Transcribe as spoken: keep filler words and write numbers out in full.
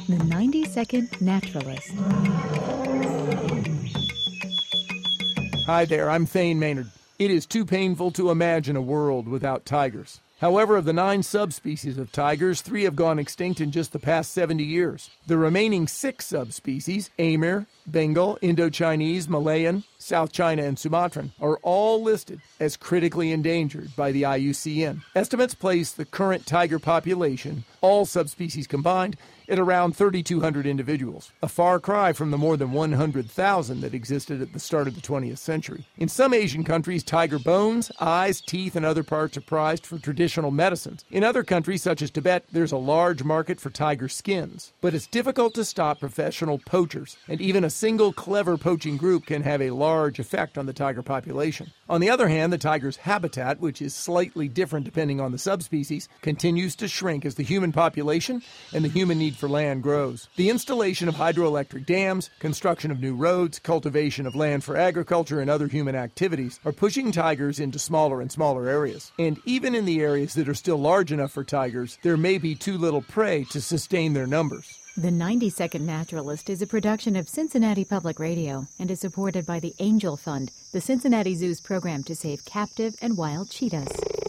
The ninety second Naturalist. Hi there, I'm Thane Maynard. It is too painful to imagine a world without tigers. However, of the nine subspecies of tigers, three have gone extinct in just the past seventy years. The remaining six subspecies, Amur, Bengal, Indo-Chinese, Malayan, South China, and Sumatran, are all listed as critically endangered by the I U C N. Estimates place the current tiger population, all subspecies combined, at around three thousand two hundred individuals, a far cry from the more than one hundred thousand that existed at the start of the twentieth century. In some Asian countries, tiger bones, eyes, teeth, and other parts are prized for traditional medicines. In other countries, such as Tibet, there's a large market for tiger skins. But it's difficult to stop professional poachers, and even a single clever poaching group can have a large effect on the tiger population. On the other hand, the tiger's habitat, which is slightly different depending on the subspecies, continues to shrink as the human population and the human need for land grows. The installation of hydroelectric dams, construction of new roads, cultivation of land for agriculture, and other human activities are pushing tigers into smaller and smaller areas. And even in the areas that are still large enough for tigers, there may be too little prey to sustain their numbers. The ninety second Naturalist is a production of Cincinnati Public Radio and is supported by the Angel Fund, the Cincinnati Zoo's program to save captive and wild cheetahs.